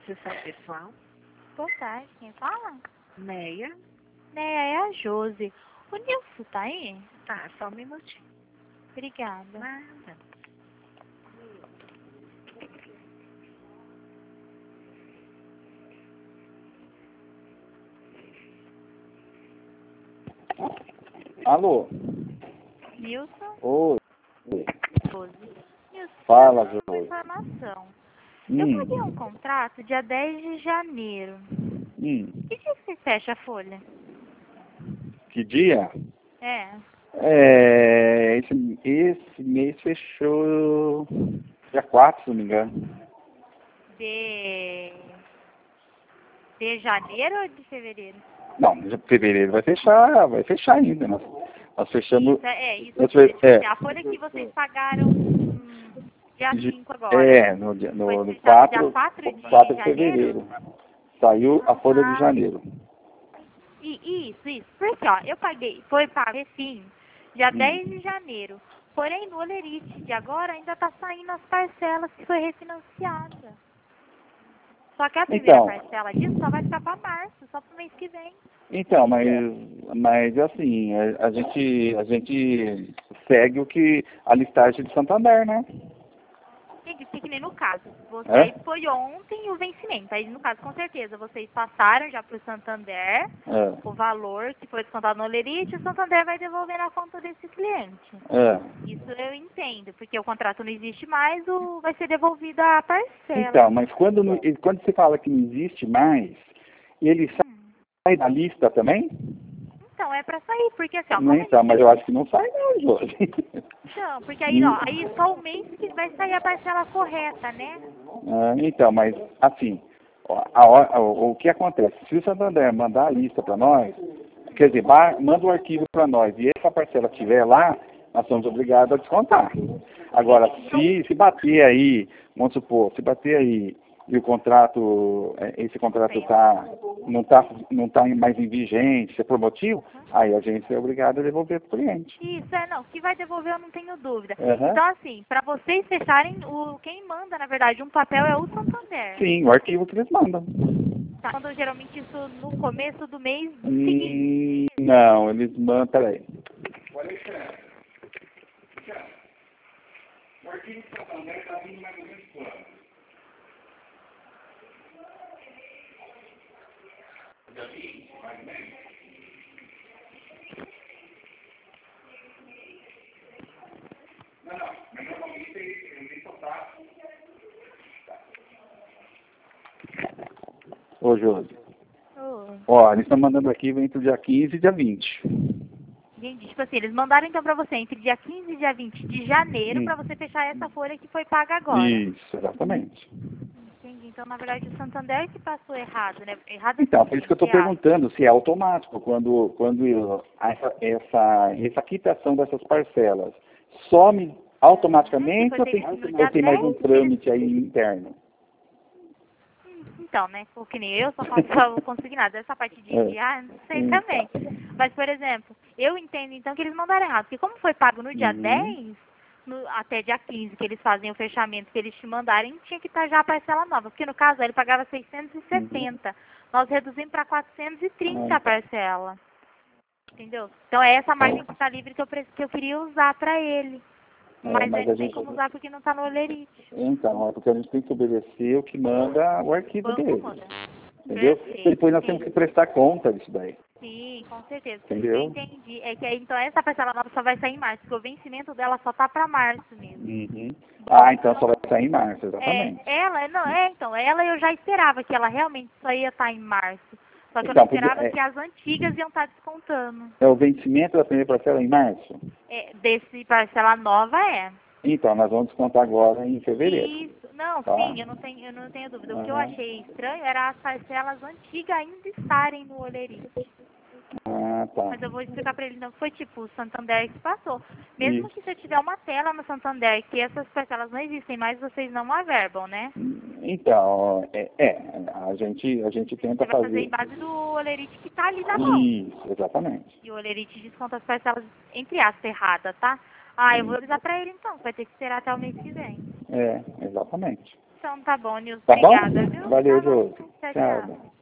Sessão pessoal. Boa tarde, quem fala? Neia. Neia, é a Josi. O Nilson tá aí? Tá, só um minutinho. Obrigada. Nada. Alô? Nilson? Oi. Josi. Nilson, Fala, eu uma Josi. informação. Eu paguei um Hum. contrato dia 10 de janeiro. Que dia que você fecha a folha? Que dia? É. Esse mês fechou dia 4, se não me engano. De janeiro ou de fevereiro? Não, de fevereiro vai fechar ainda. Nós fechamos. Isso. nós Tipo fe- assim, a folha que vocês pagaram dia 5 agora. Foi no fechado dia 4 de 4 de janeiro? fevereiro. Saiu a folha de janeiro. Isso. Porque, ó, eu paguei, foi pago, sim, dia 10 de janeiro. Porém, no Olerite de agora ainda tá saindo as parcelas que foi refinanciada. Só que a primeira Então. parcela disso só vai ficar para março, só pro mês que vem. Então, mas assim, a gente segue o que a listagem de Santander, né? Entendi, porque que nem no caso, você É? aí foi ontem o vencimento. Aí, no caso, com certeza, vocês passaram já pro Santander É. o valor que foi descontado no Olerite, e o Santander vai devolver na conta desse cliente. É. Isso eu entendo, porque o contrato não existe mais, vai ser devolvida a parcela. Então, mas quando você fala que não existe mais, ele sai da lista também? Então, é pra sair, porque assim, ó, Não, então, mas eu acho que não sai não, Josi. Então, porque aí, ó, aí só o mês que vai sair a parcela correta, né? Então, mas assim, o que acontece? Se o Santander mandar a lista para nós, quer dizer, manda o arquivo para nós e essa parcela estiver lá, nós somos obrigados a descontar. Agora, se bater aí, vamos supor, se bater aí e o contrato, esse contrato não tá mais em vigente, se é por motivo, aí a gente é obrigado a devolver para o cliente. Isso, não, que vai devolver eu não tenho dúvida. Uhum. Então, assim, para vocês fecharem, quem manda, na verdade, um papel é o Santander. Sim, o arquivo que eles mandam. Tá, mandam geralmente isso no começo do mês seguinte. Não, eles mandam, peraí. O arquivo do Santander está vindo mais ou menos quando? Dia 20, mais ou menos? Não, mas normalmente ele só tá. Ô, Josi. Ó, eles estão mandando arquivo entre o dia 15 e dia 20. Entendi. Tipo assim, eles mandaram então pra você entre dia 15 e dia 20 de janeiro pra você fechar essa folha que foi paga agora. Isso, exatamente. Entendi. Então, na verdade, o Santander que passou errado, né? Errado Então, por isso que eu estou perguntando se é automático, quando essa quitação dessas parcelas some automaticamente ou tem mais um trâmite aí interno? Então, né? Que nem eu só faço consignado. Essa parte de enviar, não sei também. Mas, por exemplo, eu entendo então que eles mandaram errado. Porque como foi pago no dia 10, até dia 15, que eles fazem o fechamento, que eles te mandarem, tinha que estar já a parcela nova. Porque no caso, ele pagava 670. Nós reduzimos para 430 a parcela. Entendeu? Então, é essa margem que está livre que eu queria usar para ele. Mas a gente tem como usar porque não está no Olerite. Então, é porque a gente tem que obedecer o que manda o arquivo deles. Entendeu? Perfeito, Depois nós temos que prestar conta disso daí. Sim, com certeza. Entendeu? Eu entendi. É que aí, então, essa parcela nova só vai sair em março, porque o vencimento dela só tá para março mesmo. Então só vai sair em março, exatamente. Ela eu já esperava que ela realmente só ia estar em março. Só que eu não esperava que as antigas iam estar descontando. É o vencimento da primeira parcela em março? Desse parcela nova Então, nós vamos descontar agora em fevereiro. Isso. Não, tá? Sim, eu não tenho dúvida. O que eu achei estranho era as parcelas antigas ainda estarem no Olerite. Tá. Mas eu vou explicar para ele, não foi tipo o Santander que passou. Mesmo que você tiver uma tela no Santander que essas parcelas não existem mais, vocês não averbam, né? Então, a gente tenta Você vai fazer em base do Olerite que tá ali na mão. Isso, exatamente. E o Olerite desconta as parcelas, entre aspas, erradas, tá? Eu vou avisar pra ele então, vai ter que esperar até o mês que vem. Exatamente. Então tá bom, Nilson. Tá bom? Obrigada, viu? Valeu, Tá bom. Josi. Tchau, Tchau. tchau.